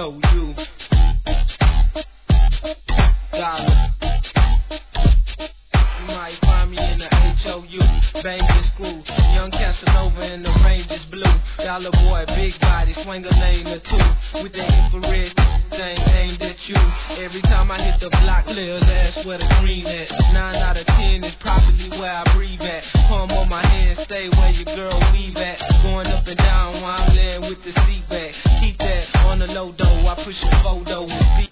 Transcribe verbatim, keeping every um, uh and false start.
O U. Dollar. You might find me in the H O U. Banging school. Young Casanova in the Rangers blue. Dollar boy, big body, swing a lane or two. With the infrared thing aimed at you. Every time I hit the block, little ass where the green at. Nine out of ten is probably where I breathe at. Palm on my hand, stay where your girl weave at. Going up and down while I'm laying with the seat back. Keep that on the low though, I push a photo and beat.